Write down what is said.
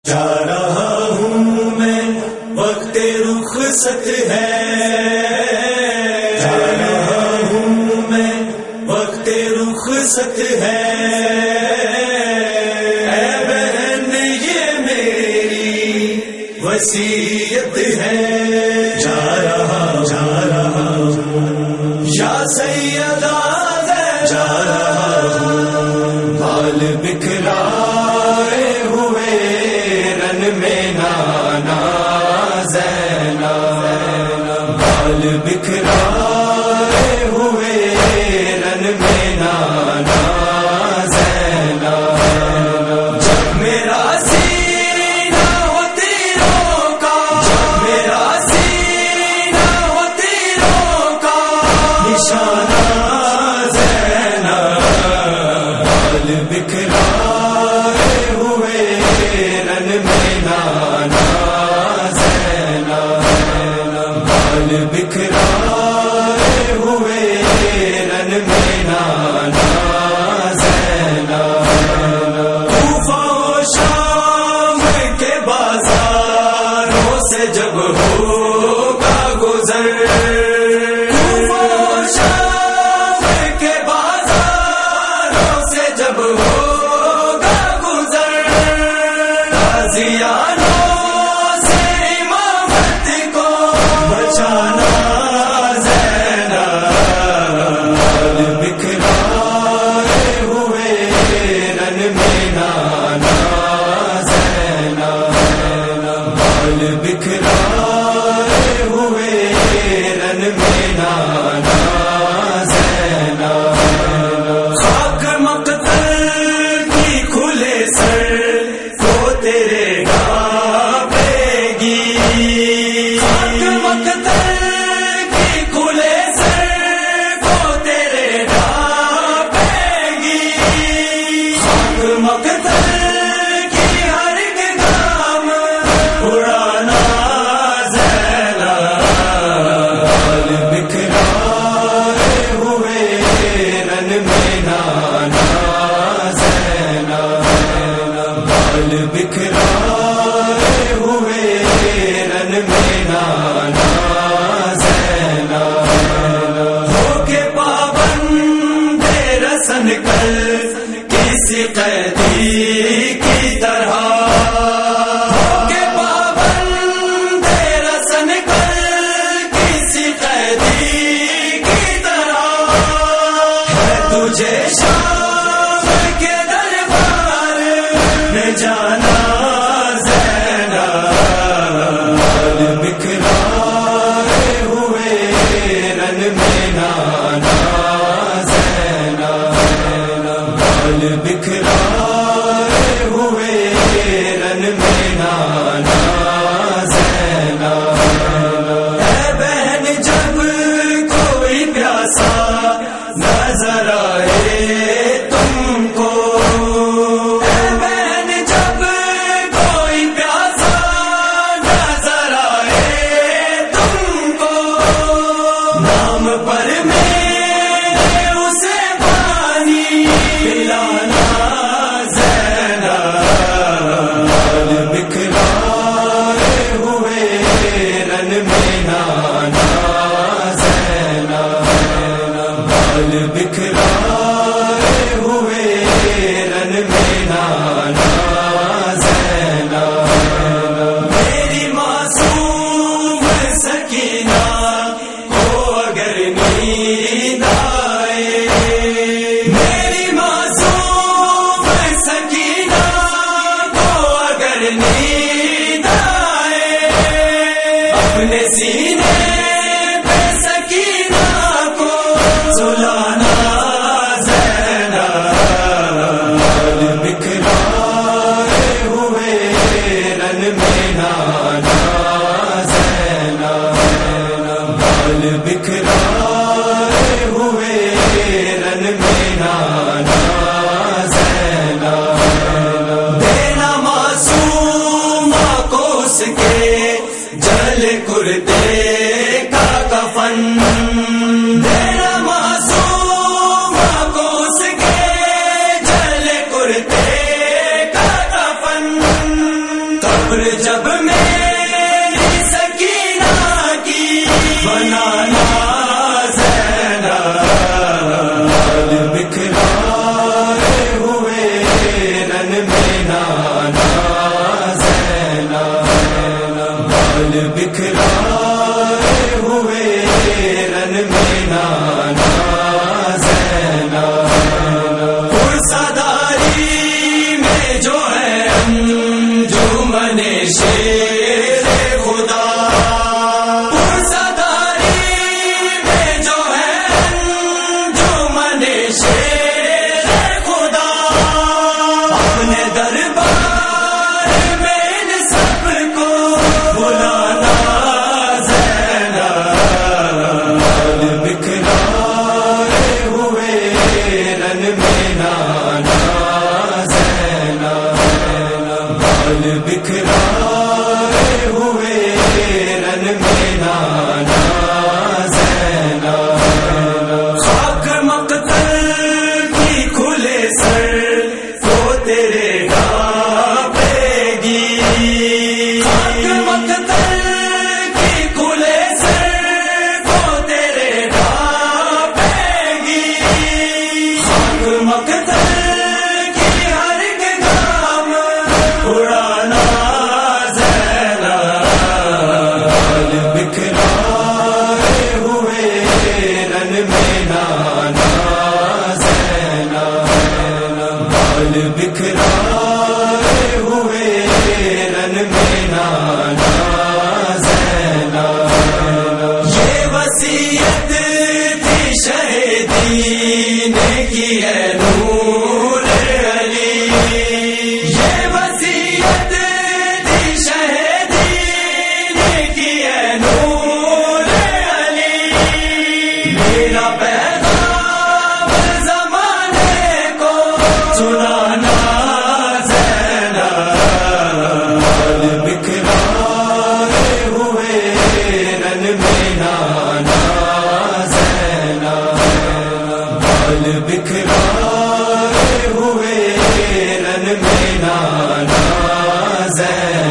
جا رہا ہوں میں وقت رخصت ہے، جا رہا ہوں میں وقت رخصت ہے، اے بہن یہ میری وصیت ہے، جا رہا ہوں یا سیدہ جا رہا ہوں، بال بکھرائے ہوئے رن میں نانا زینب، بال بکھرائے ہوئے رن میں نانا زینب، جب میرا سینہ ہو تیروں کا، جب میرا سینہ ہو تیروں کا نشانہ زینب، بال بکھرائے ہوئے رن میں نانا زینب، بال بکھرائے ہوئے رن میں نانا زینب، کوفہ و شام کے بازاروں سے جب ہوگا گزر، کوفہ و شام کے بازاروں سے جب ہوگا گزر، غازیانوں سے امامت کو بچانا زینب، بال بکھرائے ہوئے رن میں نانا زینب، بال بکھرائے ہوئے رن میں نانا زینب، خاک مقتل کی کھلے سر کو تیرے ڈھانپے گی، خاک مقتل کی کھلے سر کو تیرے ڈھانپے گی، خاک مقتل کی ہر ایک گام اڑانا زینب، بال بکھرائے ہوئے رن میں نانا زینب، بال بکھرائے ہوئے رن میں نانا زینب، ہو کے پابند رسن کل کسی قیدی کی طرح، ہو کے پابند رسن کل کسی قیدی کی طرح، ہے تجھے شام کے دربار میں جانا زینب، بال بکھرائے ہوئے رن میں نانا زینب، بال بکھرائے ہوئے رن میں نانا زینب، اے بہن جب کوئی پیاسا نظر آئے تم کو، اے بہن جب کوئی پیاسا نظر آئے تم کو، نام پر میرے اسے پانی پلانا زینب، بال بکھرائے ہوئے رن میں نانا زینب، بال بکھرائے ہوئے رن میں نانا زینب، میری معصوم سکینہ کو اگر نیند آئے، میری معصوم سکینہ کو اگر نیند آئے، اپنے سینے پہ سکینہ کو سلانا زینب، بال بکھرائے ہوئے رن میں نانا زینب، بال بکھرائے ہوئے رن میں نانا زینب، دینا معصومہ کو اس کے جل کرتے کا کفن، دینا معصومہ کو اس کے جل کرتے کا کفن، اور جب میری سکینہ کی بنانا زینب بکھرائے ہوئے رن میں نانا زینب بکھرائے ہوئے رن میں نانا زینب پرساداری میں جو ہے انجمن شیر خدا پرساداری میں جو ہے انجمن شیر خدا اپنے دربار میں ان سب کو بلانا زینب بکھرائے ہوئے رن میں نانا زینب بکھرائے ہوئے رن میں نانا زینب خاک مقتل کی کھلے سر کو تیرے ڈھانپے گی خاک مقتل کی کھلے سر کو تیرے ڈھانپے گی خاک مقتل کی ہر ایک گام اڑانا زینب بکھرائے ہوئے رن میں نانا زینب بکھرائے ہوئے رن میں نانا زینب یہ وصیت تھی شہیدین کی ہے نور علی یہ وصیت تھی شہیدین کی ہے نور علی میرا پیغام زمانے کو سنانا زینب بکھرائے ہوئے رن میں نانا زینب بکھرائے ہوئے رن میں نانا زینب